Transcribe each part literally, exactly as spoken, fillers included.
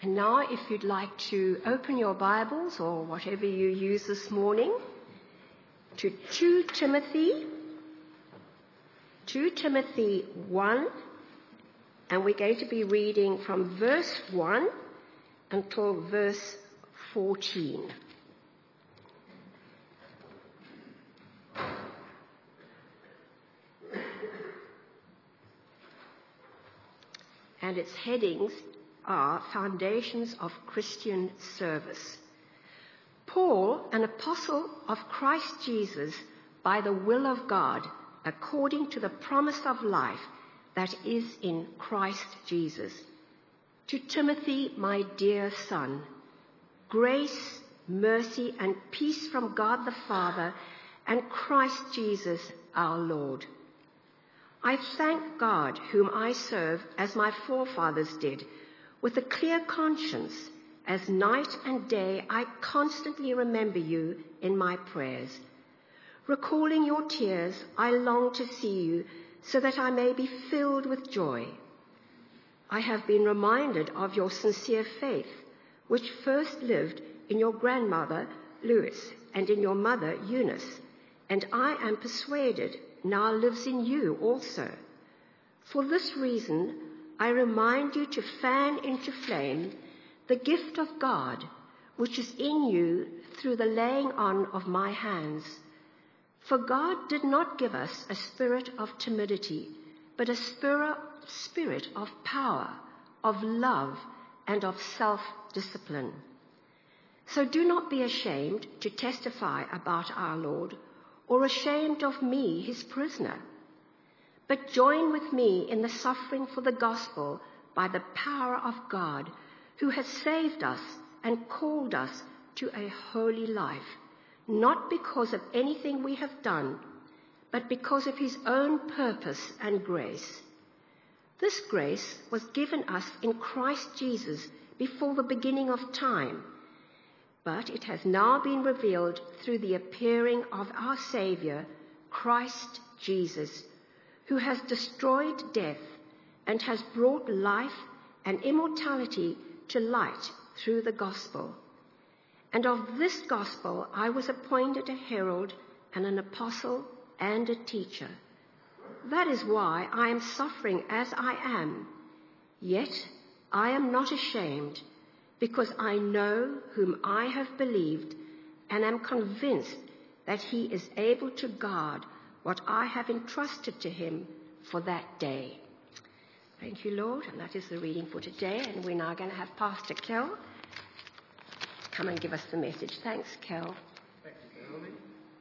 And now, if you'd like to open your Bibles or whatever you use this morning to Second Timothy, Second Timothy one, and we're going to be reading from verse one until verse fourteen. And its headings are Foundations of Christian Service. Paul, an apostle of Christ Jesus, by the will of God, according to the promise of life that is in Christ Jesus. To Timothy, my dear son, grace, mercy, and peace from God the Father and Christ Jesus our Lord. I thank God, whom I serve as my forefathers did, with a clear conscience, as night and day I constantly remember you in my prayers. Recalling your tears, I long to see you so that I may be filled with joy. I have been reminded of your sincere faith, which first lived in your grandmother Lois and in your mother Eunice, and I am persuaded now lives in you also. For this reason, I remind you to fan into flame the gift of God, which is in you through the laying on of my hands. For God did not give us a spirit of timidity, but a spirit, spirit of power, of love, and of self-discipline. So do not be ashamed to testify about our Lord, or ashamed of me, his prisoner. But join with me in the suffering for the gospel by the power of God, who has saved us and called us to a holy life, not because of anything we have done, but because of his own purpose and grace. This grace was given us in Christ Jesus before the beginning of time, but it has now been revealed through the appearing of our Saviour, Christ Jesus, who has destroyed death and has brought life and immortality to light through the gospel. And of this gospel I was appointed a herald and an apostle and a teacher. That is why I am suffering as I am. Yet I am not ashamed, because I know whom I have believed and am convinced that he is able to guard what I have entrusted to him for that day. Thank you, Lord, and that is the reading for today. And we're now going to have Pastor Kel come and give us the message. Thanks, Kel. Thank you, Caroline.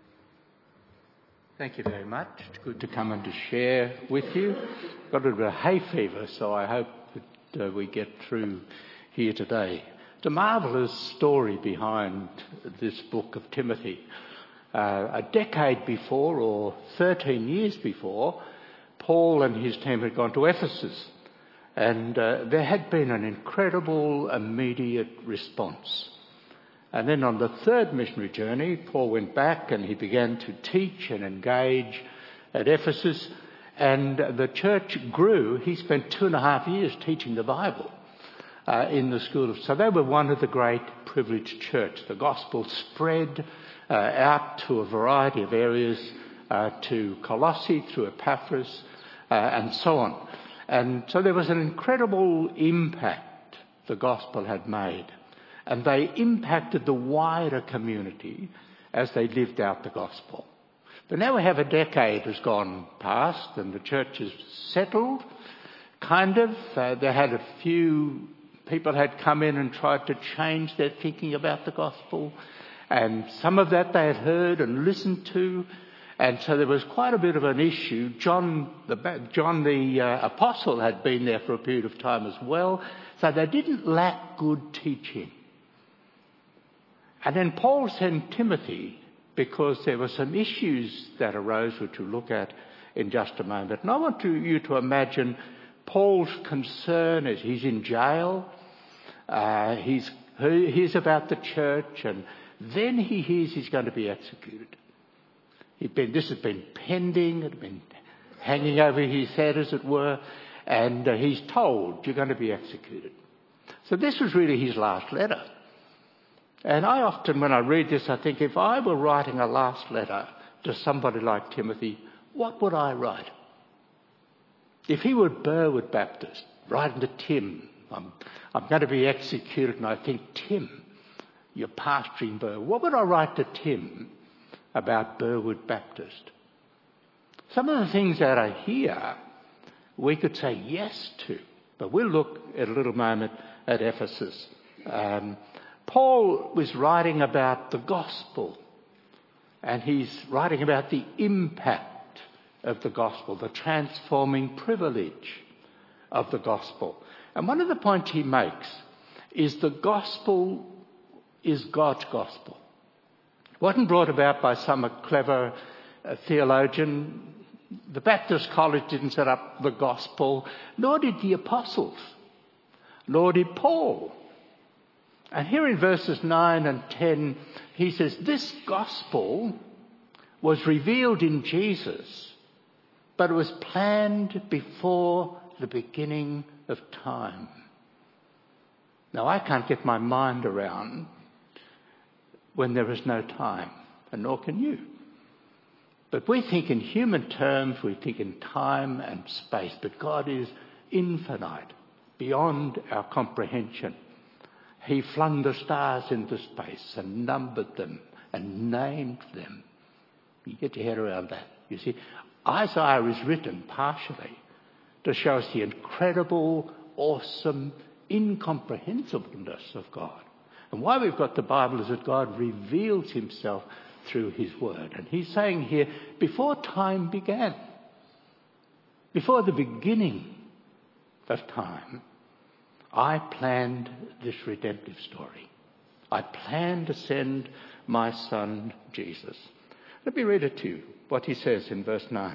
Thank you very much. It's good to come and to share with you. Got a little bit of hay fever, so I hope that uh, we get through here today. It's a marvellous story behind this book of Timothy. Uh, a decade before, or thirteen years before, Paul and his team had gone to Ephesus, and uh, there had been an incredible immediate response. And then on the third missionary journey, Paul went back and he began to teach and engage at Ephesus, and the church grew. He spent two and a half years teaching the Bible uh, in the school of... So they were one of the great privileged church. The gospel spread uh, out to a variety of areas, uh, to Colossae, through Epaphras, uh, and so on. And so there was an incredible impact the gospel had made. And they impacted the wider community as they lived out the gospel. But now we have a decade has gone past and the church is settled, kind of. Uh, they had a few people had come in and tried to change their thinking about the gospel. And some of that they had heard and listened to. And so there was quite a bit of an issue. John the, John the uh, apostle had been there for a period of time as well. So they didn't lack good teaching. And then Paul sent Timothy because there were some issues that arose, which we'll look at in just a moment. And I want to, you to imagine Paul's concern as he's in jail. Uh, he's hears about the church, and then he hears he's going to be executed. He'd been, this has been pending, it had been hanging over his head, as it were, and uh, he's told, you're going to be executed. So this was really his last letter. And I often, when I read this, I think if I were writing a last letter to somebody like Timothy, what would I write? If he were Burwood Baptist, writing to Tim, I'm, I'm going to be executed, and I think, Tim, you're pastoring Burwood. What would I write to Tim about Burwood Baptist? Some of the things that are here, we could say yes to, but we'll look at a little moment at Ephesus. Um, Paul was writing about the gospel, and he's writing about the impact of the gospel, the transforming privilege of the gospel. And one of the points he makes is the gospel is God's gospel. It wasn't brought about by some clever uh, theologian. The Baptist College didn't set up the gospel, nor did the apostles, nor did Paul. And here in verses nine and ten, he says, this gospel was revealed in Jesus, but it was planned before the beginning of time. Now, I can't get my mind around when there is no time, and nor can you. But we think in human terms, we think in time and space, but God is infinite, beyond our comprehension. He flung the stars into space and numbered them and named them. You get your head around that. You see, Isaiah is written partially to show us the incredible, awesome, incomprehensibleness of God. And why we've got the Bible is that God reveals himself through his word. And he's saying here, before time began, before the beginning of time, I planned this redemptive story. I planned to send my son Jesus. Let me read it to you, what he says in verse nine.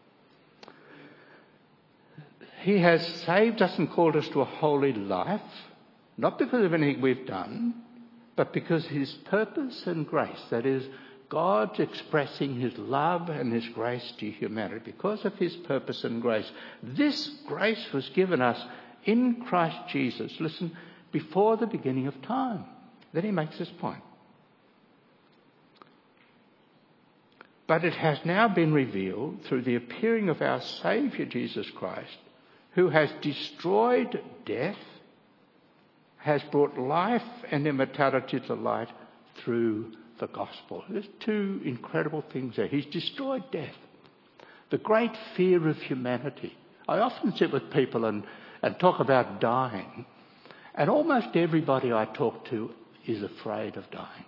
He has saved us and called us to a holy life, not because of anything we've done, but because his purpose and grace, that is, God's expressing his love and his grace to humanity. Because of his purpose and grace, this grace was given us in Christ Jesus, listen, before the beginning of time. Then he makes this point. But it has now been revealed through the appearing of our Saviour Jesus Christ, who has destroyed death, has brought life and immortality to light through the gospel. There's two incredible things there. He's destroyed death, the great fear of humanity. I often sit with people and, and talk about dying, and almost everybody I talk to is afraid of dying.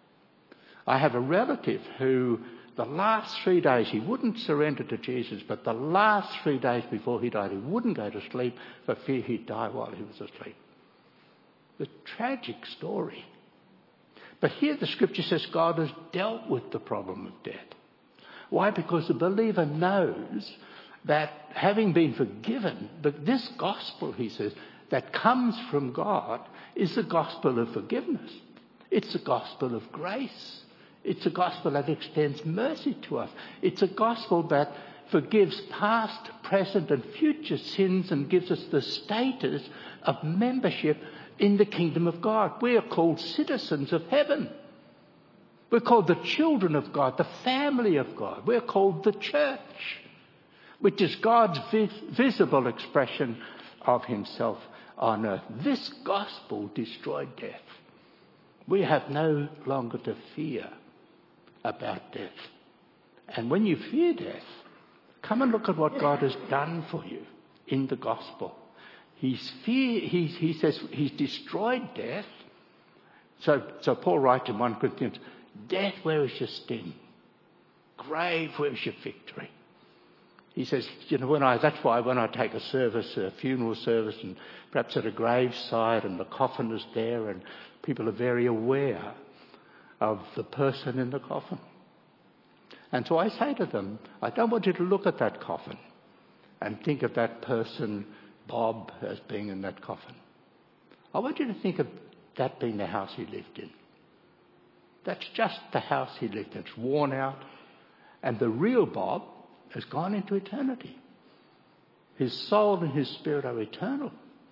I have a relative who the last three days, he wouldn't surrender to Jesus, but the last three days before he died, he wouldn't go to sleep for fear he'd die while he was asleep. The tragic story. But here the scripture says God has dealt with the problem of death. Why? Because the believer knows that having been forgiven, but this gospel, he says, that comes from God is the gospel of forgiveness. It's the gospel of grace. It's a gospel that extends mercy to us. It's a gospel that forgives past, present and future sins and gives us the status of membership in the kingdom of God. We are called citizens of heaven. We're called the children of God, the family of God. We're called the church, which is God's vis- visible expression of himself on earth. This gospel destroyed death. We have no longer to fear about death. And when you fear death, come and look at what God has done for you in the gospel. He's fear, he's, he says he's destroyed death. So, so Paul writes in First Corinthians, death, where is your sting? Grave, where is your victory? He says, you know, when I, that's why when I take a service, a funeral service, and perhaps at a graveside and the coffin is there and people are very aware of the person in the coffin. And so I say to them, I don't want you to look at that coffin and think of that person, Bob, as being in that coffin. I want you to think of that being the house he lived in. That's just the house he lived in. It's worn out. And the real Bob has gone into eternity. His soul and his spirit are eternal.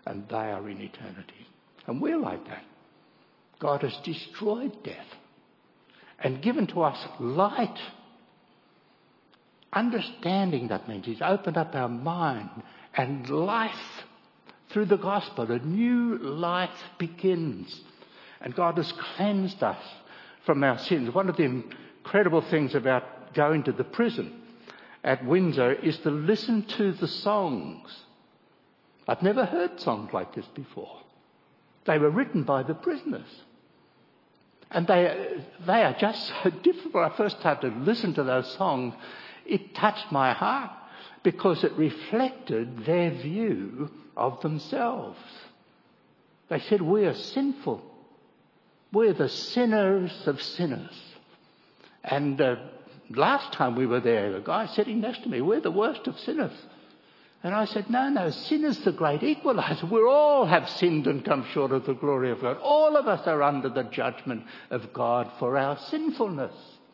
and they are in eternity. And we're like that. God has destroyed death and given to us light. Understanding, that means He's opened up our mind, and life through the gospel. A new life begins. And God has cleansed us from our sins. One of the incredible things about going to the prison at Windsor is to listen to the songs. I've never heard songs like this before. They were written by the prisoners. And they, they are just so different. When I first started to listen to those songs, it touched my heart because it reflected their view of themselves. They said, we are sinful. We're the sinners of sinners. And uh, last time we were there, the guy sitting next to me, we're the worst of sinners. And I said, no, no, sin is the great equalizer. We all have sinned and come short of the glory of God. All of us are under the judgment of God for our sinfulness.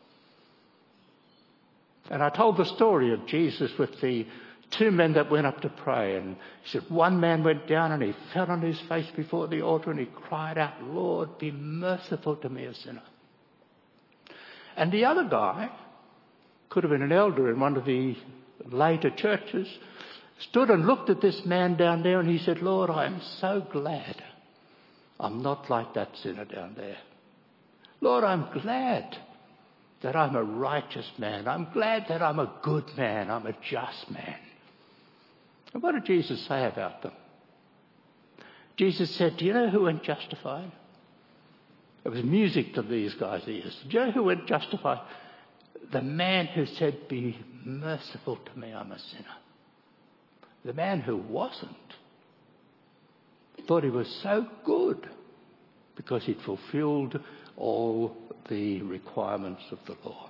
And I told the story of Jesus with the two men that went up to pray. And he said, one man went down and he fell on his face before the altar and he cried out, Lord, be merciful to me, a sinner. And the other guy, could have been an elder in one of the later churches, stood and looked at this man down there and he said, Lord, I am so glad I'm not like that sinner down there. Lord, I'm glad that I'm a righteous man. I'm glad that I'm a good man. I'm a just man. And what did Jesus say about them? Jesus said, do you know who went justified? It was music to these guys' ears. Do you know who went justified? The man who said, be merciful to me, I'm a sinner. The man who wasn't thought he was so good because he'd fulfilled all the requirements of the law.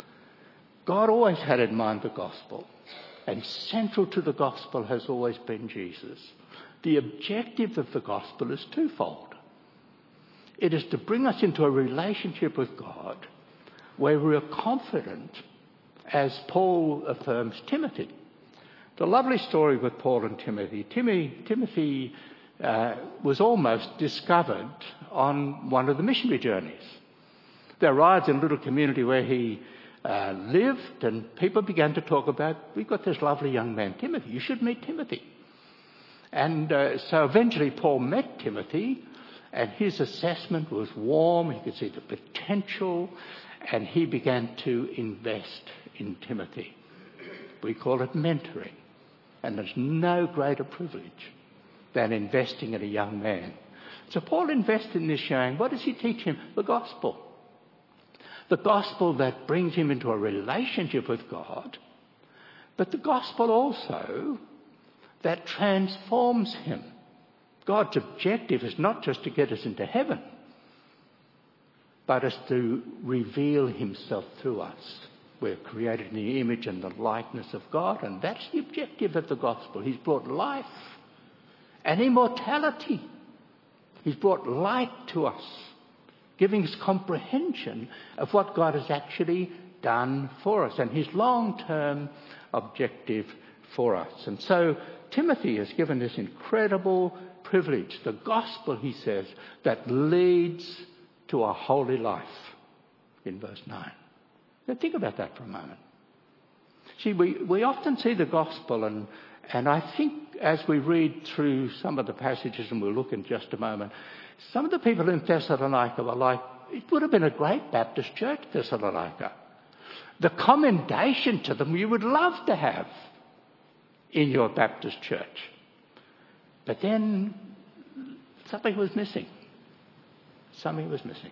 God always had in mind the gospel, and central to the gospel has always been Jesus. The objective of the gospel is twofold. It is to bring us into a relationship with God where we are confident, as Paul affirms Timothy. The lovely story with Paul and Timothy. Timothy, Timothy uh, was almost discovered on one of the missionary journeys. They arrived in a little community where he uh, lived, and people began to talk about, we've got this lovely young man, Timothy. You should meet Timothy. And uh, so eventually Paul met Timothy, and his assessment was warm. He could see the potential, and he began to invest in Timothy. We call it mentoring. And there's no greater privilege than investing in a young man. So Paul invested in this young. What does he teach him? The gospel. The gospel that brings him into a relationship with God, but the gospel also that transforms him. God's objective is not just to get us into heaven, but is to reveal himself through us. We're created in the image and the likeness of God, and that's the objective of the gospel. He's brought life and immortality. He's brought light to us, giving us comprehension of what God has actually done for us and his long-term objective for us. And so Timothy has given this incredible privilege, the gospel, he says, that leads to a holy life, in verse nine. Now think about that for a moment. See, we, we often see the gospel, and, and I think as we read through some of the passages, and we'll look in just a moment, some of the people in Thessalonica were like, it would have been a great Baptist church, Thessalonica. The commendation to them you would love to have in your Baptist church. But then something was missing. Something was missing.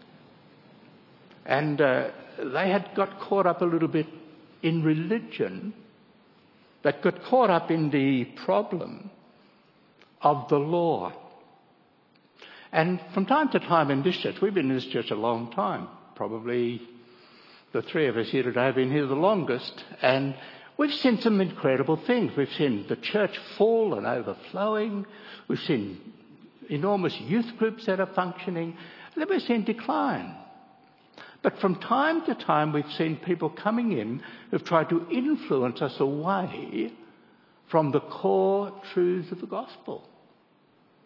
And uh, they had got caught up a little bit in religion, that got caught up in the problem of the law. And from time to time in this church, we've been in this church a long time, probably the three of us here today have been here the longest, and we've seen some incredible things. We've seen the church full and overflowing. We've seen enormous youth groups that are functioning. And then we've seen decline. But from time to time, we've seen people coming in who've tried to influence us away from the core truths of the gospel.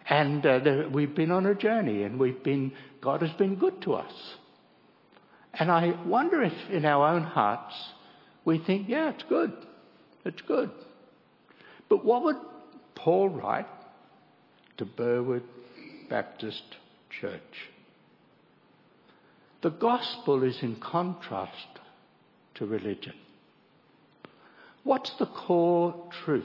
And uh, there, we've been on a journey, and we've been, God has been good to us. And I wonder if in our own hearts we think, yeah, it's good, it's good. But what would Paul write to Burwood Baptist Church? The gospel is in contrast to religion. What's the core truth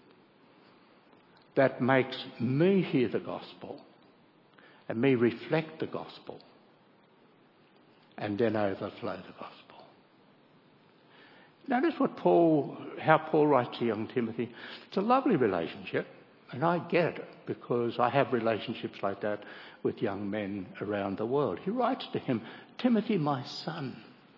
that makes me hear the gospel and me reflect the gospel and then overflow the gospel? Notice what Paul, how Paul writes to young Timothy. It's a lovely relationship, and I get it because I have relationships like that with young men around the world. He writes to him, Timothy, my son,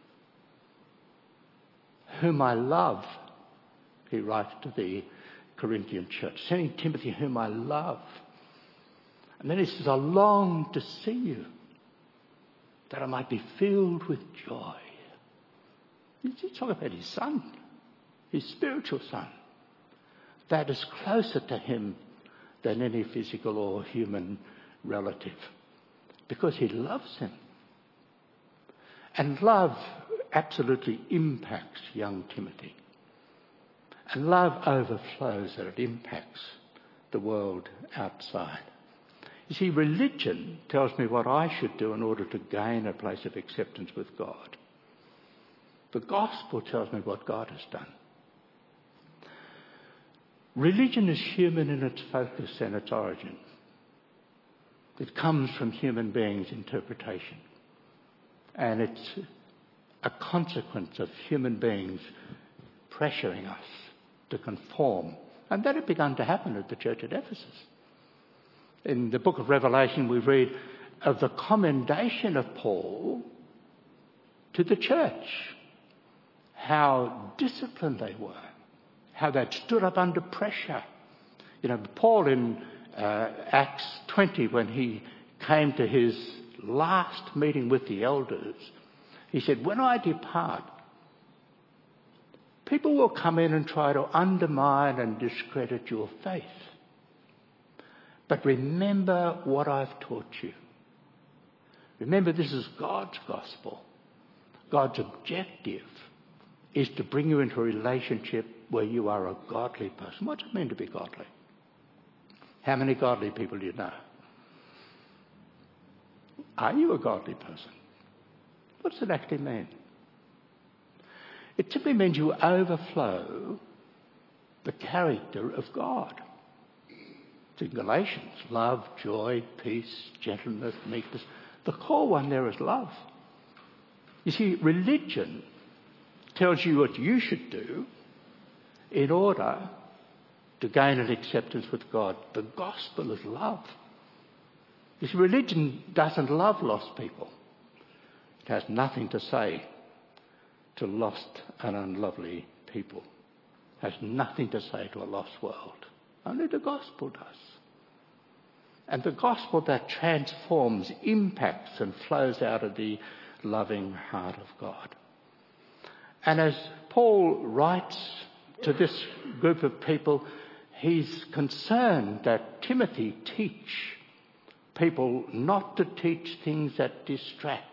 whom I love, he writes to the Corinthian church, sending Timothy, whom I love. And then he says, I long to see you, that I might be filled with joy. He's talking about his son, his spiritual son, that is closer to him than any physical or human relative, because he loves him. And love absolutely impacts young Timothy. And love overflows and it impacts the world outside. You see, religion tells me what I should do in order to gain a place of acceptance with God. The gospel tells me what God has done. Religion is human in its focus and its origin. It comes from human beings' interpretation. And it's a consequence of human beings pressuring us to conform. And that had begun to happen at the church at Ephesus. In the book of Revelation, we read of the commendation of Paul to the church, how disciplined they were, how they'd stood up under pressure. You know, Paul in uh, Acts twenty, when he came to his last meeting with the elders, he said, when I depart, people will come in and try to undermine and discredit your faith. But remember what I've taught you. Remember, this is God's gospel. God's objective is to bring you into a relationship where you are a godly person. What's it mean to be godly? How many godly people do you know? Are you a godly person? What does it actually mean? It simply means you overflow the character of God. It's in Galatians, love, joy, peace, gentleness, meekness. The core one there is love. You see, religion tells you what you should do in order to gain an acceptance with God. The gospel is love. You see, religion doesn't love lost people. It has nothing to say to lost and unlovely people. It has nothing to say to a lost world. Only the gospel does. And the gospel that transforms, impacts and flows out of the loving heart of God. And as Paul writes to this group of people, he's concerned that Timothy teach people not to teach things that distract.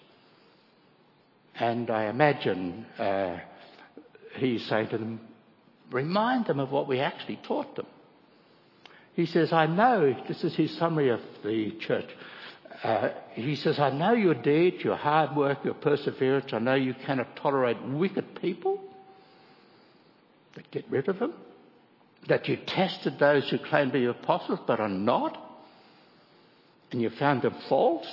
And I imagine uh, he's saying to them, remind them of what we actually taught them. He says, I know, this is his summary of the church. Uh, he says, I know your deeds, your hard work, your perseverance. I know you cannot tolerate wicked people. But get rid of them. That you tested those who claim to be apostles but are not. And you found them false.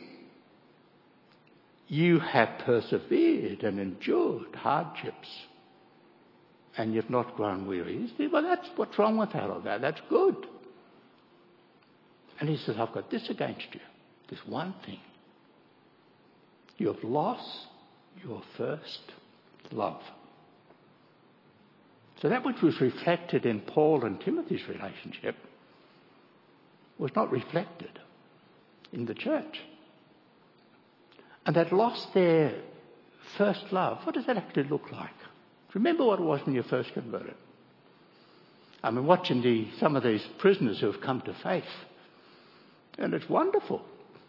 You have persevered and endured hardships. And you've not grown weary. Well, that's what's wrong with all of that. That's good. And he says, I've got this against you. This one thing. You have lost your first love. So that which was reflected in Paul and Timothy's relationship was not reflected in the church. And they'd lost their first love. What does that actually look like? Remember what it was when you first converted. I mean, watching the, some of these prisoners who have come to faith. And it's wonderful.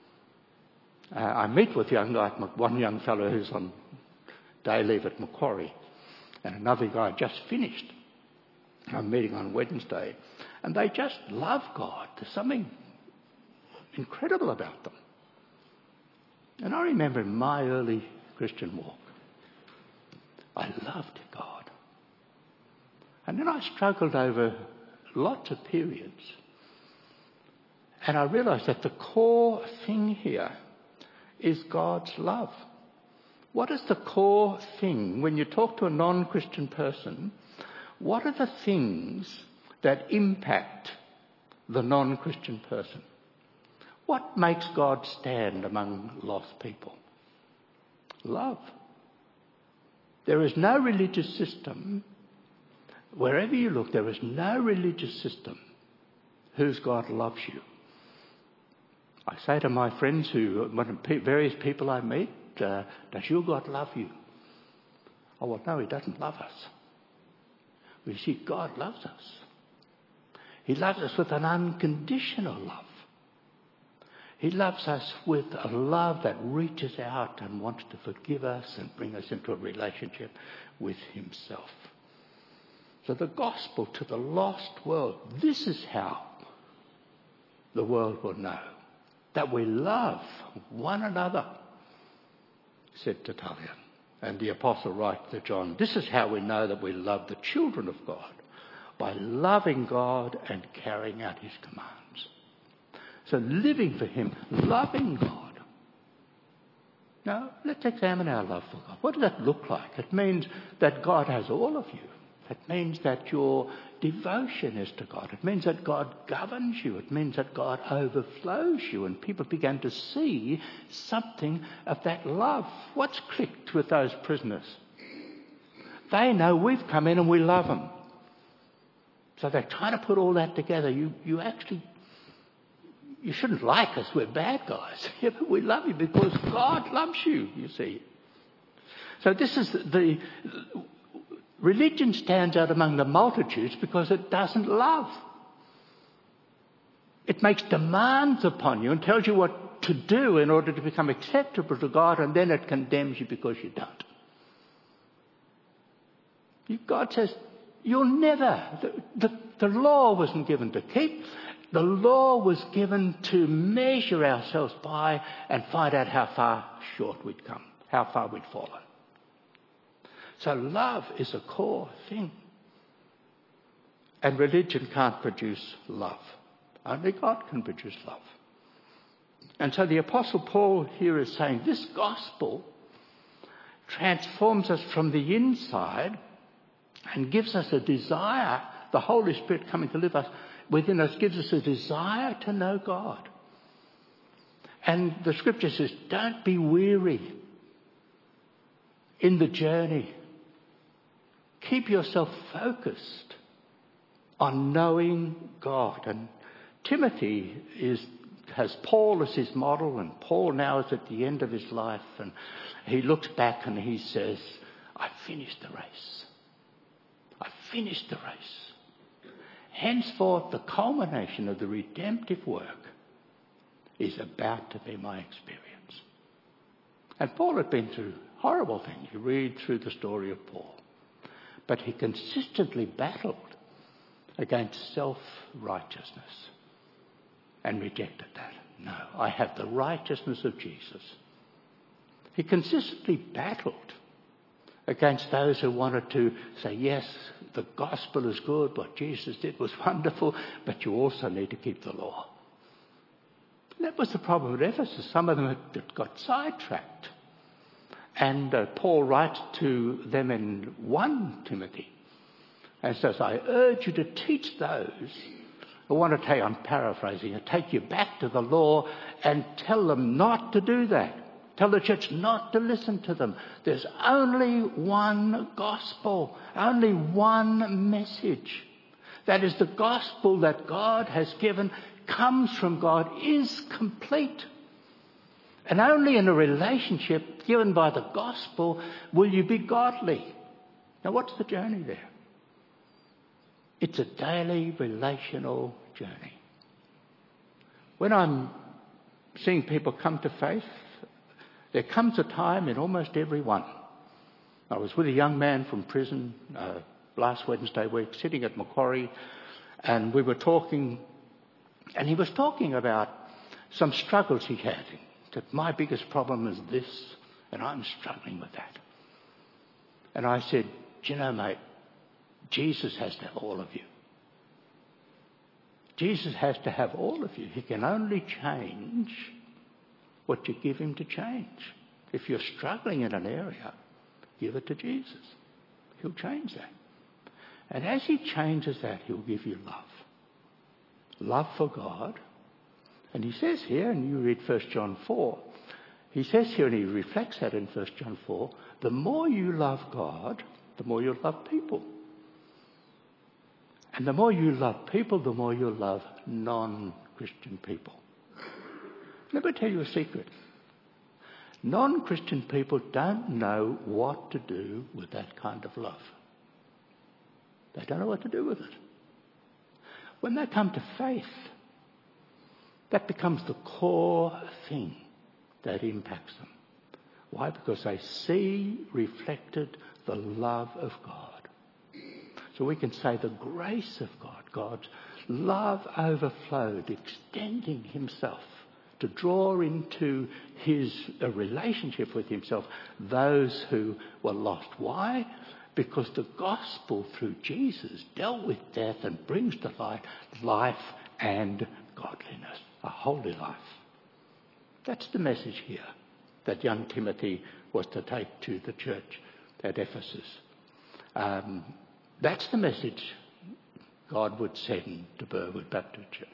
Uh, I meet with young guy, one young fellow who's on day leave at Macquarie, and another guy just finished. I'm meeting on Wednesday, and they just love God. There's something incredible about them. And I remember in my early Christian walk, I loved God. And then I struggled over lots of periods. And I realised that the core thing here is God's love. What is the core thing? When you talk to a non-Christian person, what are the things that impact the non-Christian person? What makes God stand among lost people? Love. There is no religious system, wherever you look, there is no religious system whose God loves you. I say to my friends, who, various people I meet, uh, does your God love you? Oh, well, no, he doesn't love us. We see God loves us. He loves us with an unconditional love. He loves us with a love that reaches out and wants to forgive us and bring us into a relationship with himself. So the gospel to the lost world, this is how the world will know that we love one another, said Tertullian. And the apostle writes to John, this is how we know that we love the children of God, by loving God and carrying out his commands. So living for him, loving God. Now, let's examine our love for God. What does that look like? It means that God has all of you. It means that your devotion is to God. It means that God governs you. It means that God overflows you, and people begin to see something of that love. What's clicked with those prisoners? They know we've come in and we love them. So they're trying to put all that together. You, you actually... You shouldn't like us, we're bad guys. Yeah, but we love you because God loves you, you see. So this is the... Religion stands out among the multitudes because it doesn't love. It makes demands upon you and tells you what to do in order to become acceptable to God, and then it condemns you because you don't. God says, you'll never... The, the, the law wasn't given to keep. The law was given to measure ourselves by and find out how far short we'd come, how far we'd fallen. So love is a core thing. And religion can't produce love. Only God can produce love. And so the Apostle Paul here is saying this gospel transforms us from the inside and gives us a desire, the Holy Spirit coming to live us within us gives us a desire to know God. And the scripture says, don't be weary in the journey. Keep yourself focused on knowing God. And Timothy is, has Paul as his model, and Paul now is at the end of his life, and he looks back and he says, I've finished the race. I've finished the race. Henceforth, the culmination of the redemptive work is about to be my experience. And Paul had been through horrible things. You read through the story of Paul. But he consistently battled against self-righteousness and rejected that. No, I have the righteousness of Jesus. He consistently battled against those who wanted to say, yes, the gospel is good, what Jesus did was wonderful, but you also need to keep the law. And that was the problem at Ephesus. Some of them had got sidetracked. And uh, Paul writes to them in First Timothy and says, I urge you to teach those who want to take, I'm paraphrasing, I take you back to the law and tell them not to do that. Tell the church not to listen to them. There's only one gospel, only one message. That is the gospel that God has given, comes from God, is complete. And only in a relationship given by the gospel will you be godly. Now, what's the journey there? It's a daily relational journey. When I'm seeing people come to faith. There comes a time in almost every one. I was with a young man from prison uh, last Wednesday week, sitting at Macquarie, and we were talking, and he was talking about some struggles he had. That my biggest problem is this, and I'm struggling with that. And I said, do you know, mate, Jesus has to have all of you. Jesus has to have all of you. He can only change what you give him to change. If you're struggling in an area, give it to Jesus. He'll change that. And as he changes that, he'll give you love. Love for God. And he says here, and you read First John four, he says here, and he reflects that in First John four, the more you love God, the more you'll love people. And the more you love people, the more you'll love non-Christian people. Let me tell you a secret. Non-Christian people don't know what to do with that kind of love. They don't know what to do with it. When they come to faith, that becomes the core thing that impacts them. Why? Because they see reflected the love of God. So we can say the grace of God, God's love overflowed, extending himself to draw into his a relationship with himself those who were lost. Why? Because the gospel through Jesus dealt with death and brings to light life and godliness, a holy life. That's the message here that young Timothy was to take to the church at Ephesus. Um, that's the message God would send to Burwood Baptist Church.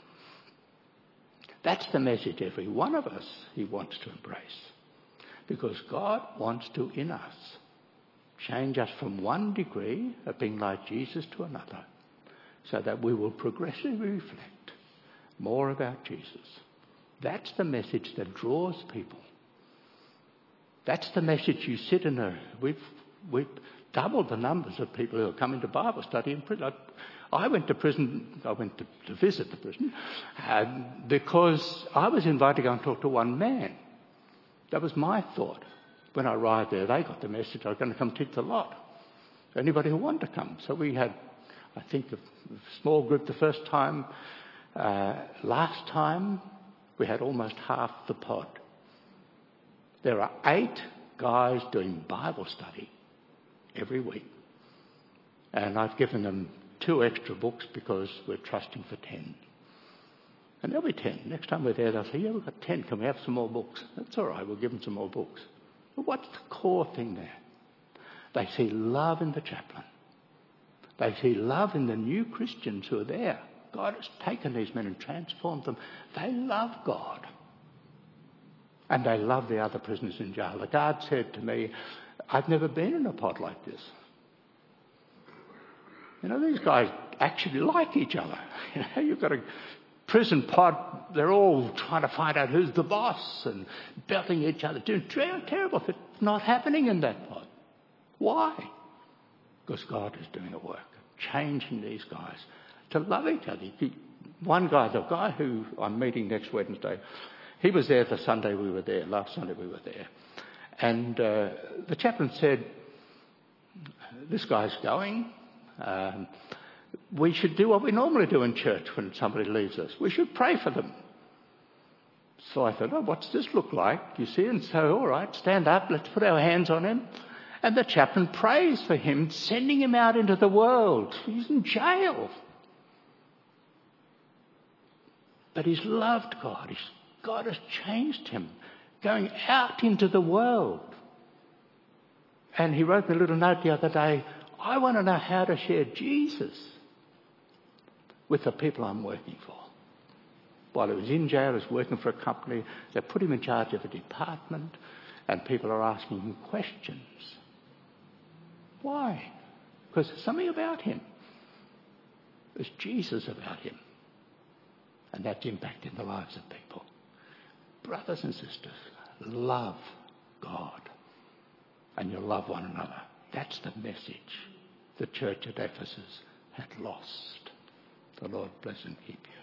That's the message every one of us he wants to embrace. Because God wants to, in us, change us from one degree of being like Jesus to another, so that we will progressively reflect more about Jesus. That's the message that draws people. That's the message you sit in a... We've, we've doubled the numbers of people who are coming to Bible study in prison. I, I went to prison, I went to, to visit the prison, um, because I was invited to go and talk to one man. That was my thought. When I arrived there, they got the message I was going to come teach the lot. Anybody who wanted to come. So we had, I think, a small group the first time. Uh, last time, we had almost half the pod. There are eight guys doing Bible study every week. And I've given them two extra books because we're trusting for ten. And there'll be ten. Next time we're there, they'll say, yeah, we've got ten. Can we have some more books? That's all right. We'll give them some more books. But what's the core thing there? They see love in the chaplain. They see love in the new Christians who are there. God has taken these men and transformed them. They love God. And they love the other prisoners in jail. The guard said to me, I've never been in a pod like this. You know, these guys actually like each other. You know, you've got a prison pod, they're all trying to find out who's the boss and belting each other. Doing terrible. It's not happening in that pod. Why? Because God is doing a work, changing these guys to love each other. One guy, the guy who I'm meeting next Wednesday, he was there the Sunday we were there, last Sunday we were there. And uh, the chaplain said, this guy's going. Um, we should do what we normally do in church when somebody leaves us. We should pray for them. So I thought, oh, what's this look like? You see? And so, all right, stand up, let's put our hands on him. And the chaplain prays for him, sending him out into the world. He's in jail. But he's loved God. He's, God has changed him, going out into the world. And he wrote me a little note the other day, I want to know how to share Jesus with the people I'm working for. While he was in jail, he was working for a company. They put him in charge of a department, and people are asking him questions. Why? Because there's something about him. There's Jesus about him. And that's impacting the lives of people. Brothers and sisters, love God. And you'll love one another. That's the message the church at Ephesus had lost. The Lord bless and keep you.